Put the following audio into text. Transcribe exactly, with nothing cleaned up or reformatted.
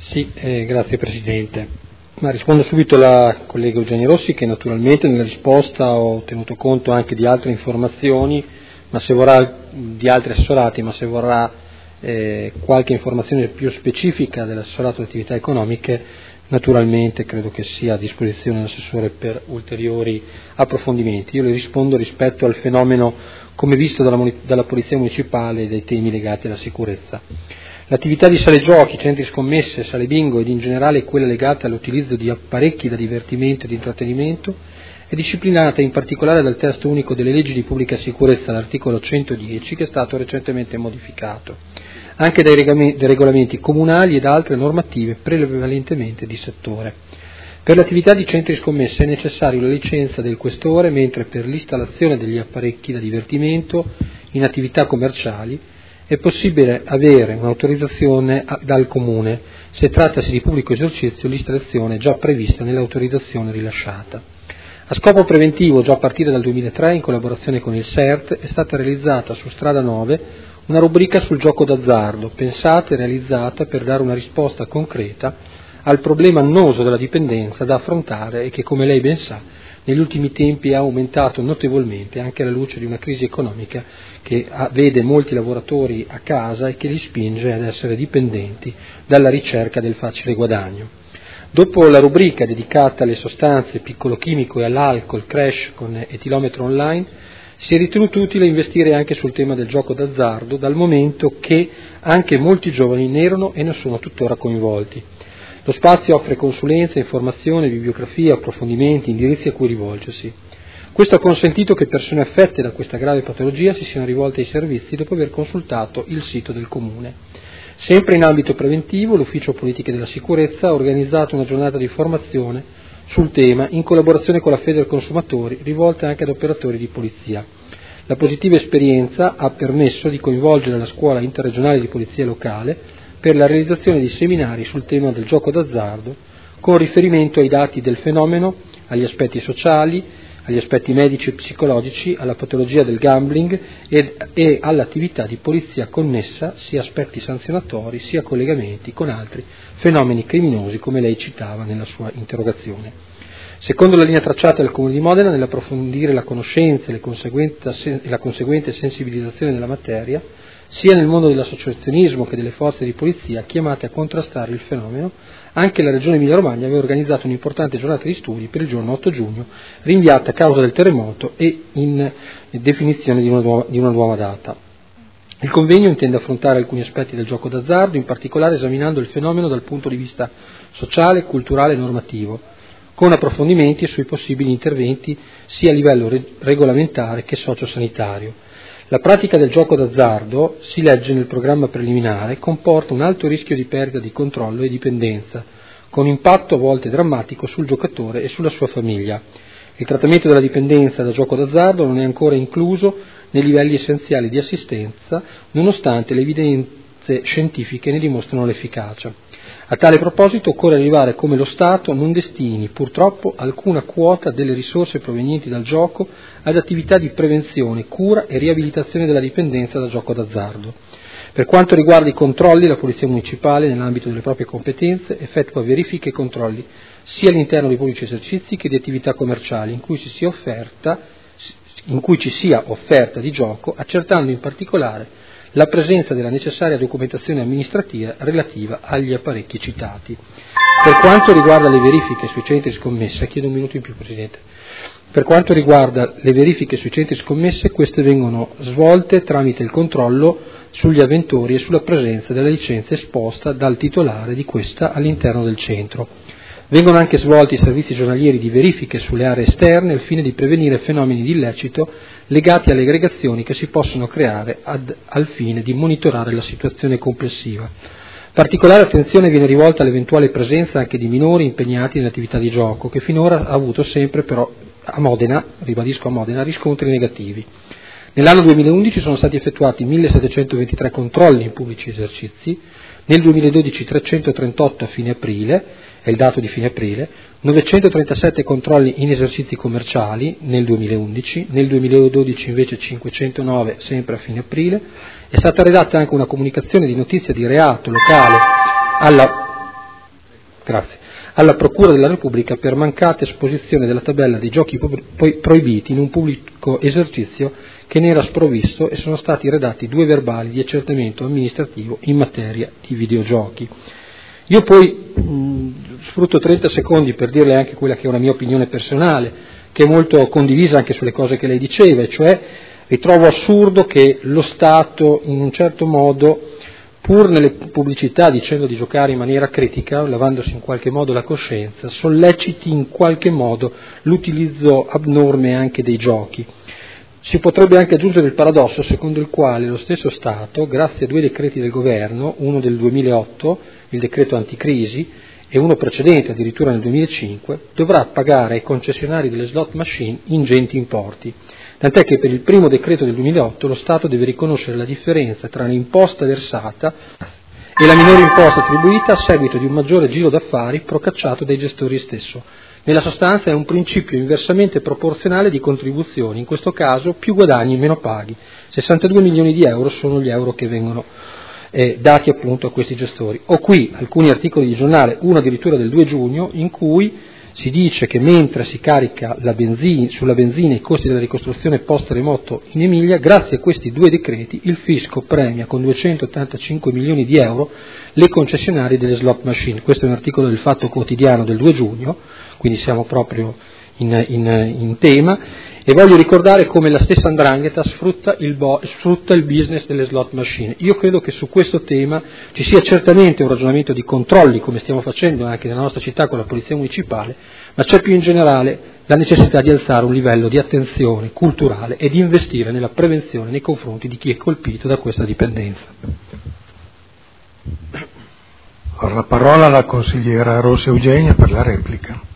Sì, eh, grazie Presidente. Ma rispondo subito alla collega Eugenia Rossi, che naturalmente nella risposta ho tenuto conto anche di altre informazioni, ma se vorrà di altri assessorati, ma se vorrà eh, qualche informazione più specifica dell'assessorato alle attività economiche, naturalmente credo che sia a disposizione dell'assessore per ulteriori approfondimenti. Io le rispondo rispetto al fenomeno come visto dalla, dalla Polizia Municipale e dei temi legati alla sicurezza. L'attività di sale giochi, centri scommesse, sale bingo ed in generale quella legata all'utilizzo di apparecchi da divertimento e di intrattenimento è disciplinata in particolare dal testo unico delle leggi di pubblica sicurezza, l'articolo centodieci, che è stato recentemente modificato, anche dai regolamenti comunali ed altre normative prevalentemente di settore. Per l'attività di centri scommesse è necessaria la licenza del questore, mentre per l'installazione degli apparecchi da divertimento in attività commerciali è possibile avere un'autorizzazione dal Comune. Se trattasi di pubblico esercizio, l'installazione è già prevista nell'autorizzazione rilasciata. A scopo preventivo, già a partire dal duemilatré, in collaborazione con il S E R T, è stata realizzata su Strada nove una rubrica sul gioco d'azzardo, pensata e realizzata per dare una risposta concreta al problema annoso della dipendenza da affrontare e che, come lei ben sa, negli ultimi tempi ha aumentato notevolmente anche alla luce di una crisi economica che vede molti lavoratori a casa e che li spinge ad essere dipendenti dalla ricerca del facile guadagno. Dopo la rubrica dedicata alle sostanze piccolochimico e all'alcol crash con etilometro online, si è ritenuto utile investire anche sul tema del gioco d'azzardo, dal momento che anche molti giovani ne erano e ne sono tuttora coinvolti. Lo spazio offre consulenza, informazione, bibliografia, approfondimenti, indirizzi a cui rivolgersi. Questo ha consentito che persone affette da questa grave patologia si siano rivolte ai servizi dopo aver consultato il sito del Comune. Sempre in ambito preventivo, l'Ufficio Politiche della Sicurezza ha organizzato una giornata di formazione sul tema in collaborazione con la Federconsumatori, rivolta anche ad operatori di polizia. La positiva esperienza ha permesso di coinvolgere la Scuola Interregionale di Polizia Locale per la realizzazione di seminari sul tema del gioco d'azzardo, con riferimento ai dati del fenomeno, agli aspetti sociali, agli aspetti medici e psicologici, alla patologia del gambling e, e all'attività di polizia connessa, sia aspetti sanzionatori sia collegamenti con altri fenomeni criminosi, come lei citava nella sua interrogazione. Secondo la linea tracciata dal Comune di Modena, nell'approfondire la conoscenza e la conseguente sensibilizzazione della materia, sia nel mondo dell'associazionismo che delle forze di polizia chiamate a contrastare il fenomeno, anche la Regione Emilia-Romagna aveva organizzato un'importante giornata di studi per il giorno otto giugno, rinviata a causa del terremoto e in definizione di una nuova, di una nuova data. Il convegno intende affrontare alcuni aspetti del gioco d'azzardo, in particolare esaminando il fenomeno dal punto di vista sociale, culturale e normativo, con approfondimenti sui possibili interventi sia a livello re- regolamentare che sociosanitario. La pratica del gioco d'azzardo, si legge nel programma preliminare, comporta un alto rischio di perdita di controllo e dipendenza, con impatto a volte drammatico sul giocatore e sulla sua famiglia. Il trattamento della dipendenza da gioco d'azzardo non è ancora incluso nei livelli essenziali di assistenza, nonostante le evidenze scientifiche ne dimostrano l'efficacia. A tale proposito occorre arrivare come lo Stato non destini purtroppo alcuna quota delle risorse provenienti dal gioco ad attività di prevenzione, cura e riabilitazione della dipendenza da gioco d'azzardo. Per quanto riguarda i controlli, la Polizia Municipale, nell'ambito delle proprie competenze, effettua verifiche e controlli sia all'interno dei pubblici esercizi che di attività commerciali in cui ci sia offerta, in cui ci sia offerta di gioco, accertando in particolare la presenza della necessaria documentazione amministrativa relativa agli apparecchi citati. Per quanto riguarda le verifiche sui centri scommesse, chiedo un minuto in più, Presidente. Per quanto riguarda le verifiche sui centri scommesse, queste vengono svolte tramite il controllo sugli avventori e sulla presenza della licenza esposta dal titolare di questa all'interno del centro. Vengono anche svolti i servizi giornalieri di verifiche sulle aree esterne al fine di prevenire fenomeni di illecito legati alle aggregazioni che si possono creare ad, al fine di monitorare la situazione complessiva. Particolare attenzione viene rivolta all'eventuale presenza anche di minori impegnati nell'attività di gioco, che finora ha avuto sempre però a Modena, ribadisco a Modena, riscontri negativi. Nell'anno duemilaundici sono stati effettuati millesettecentoventitré controlli in pubblici esercizi, nel duemiladodici trecentotrentotto a fine aprile, è il dato di fine aprile, novecentotrentasette controlli in esercizi commerciali nel duemilaundici, nel duemiladodici invece cinquecentonove sempre a fine aprile. È stata redatta anche una comunicazione di notizia di reato locale alla grazie, alla Procura della Repubblica per mancata esposizione della tabella dei giochi proibiti in un pubblico esercizio che ne era sprovvisto, e sono stati redatti due verbali di accertamento amministrativo in materia di videogiochi. Io poi mh, sfrutto trenta secondi per dirle anche quella che è una mia opinione personale, che è molto condivisa anche sulle cose che lei diceva, e cioè ritrovo assurdo che lo Stato in un certo modo, pur nelle pubblicità dicendo di giocare in maniera critica, lavandosi in qualche modo la coscienza, solleciti in qualche modo l'utilizzo abnorme anche dei giochi. Si potrebbe anche aggiungere il paradosso secondo il quale lo stesso Stato, grazie a due decreti del governo, uno del duemilaotto, il decreto anticrisi, e uno precedente, addirittura nel duemilacinque, dovrà pagare ai concessionari delle slot machine ingenti importi. Tant'è che per il primo decreto del duemilaotto lo Stato deve riconoscere la differenza tra l'imposta versata e la minore imposta attribuita a seguito di un maggiore giro d'affari procacciato dai gestori stesso. Nella sostanza è un principio inversamente proporzionale di contribuzioni, in questo caso più guadagni meno paghi. sessantadue milioni di euro sono gli euro che vengono eh, dati appunto a questi gestori. Ho qui alcuni articoli di giornale, uno addirittura del due giugno, in cui si dice che mentre si carica la benzina, sulla benzina i costi della ricostruzione post-terremoto in Emilia, grazie a questi due decreti il fisco premia con duecentottantacinque milioni di euro le concessionarie delle slot machine. Questo è un articolo del Fatto Quotidiano del due giugno, quindi siamo proprio in, in, in tema, e voglio ricordare come la stessa 'ndrangheta sfrutta il, bo, sfrutta il business delle slot machine. Io credo che su questo tema ci sia certamente un ragionamento di controlli, come stiamo facendo anche nella nostra città con la Polizia Municipale, ma c'è più in generale la necessità di alzare un livello di attenzione culturale e di investire nella prevenzione nei confronti di chi è colpito da questa dipendenza. Ora la parola alla consigliera Rossi Eugenia per la replica.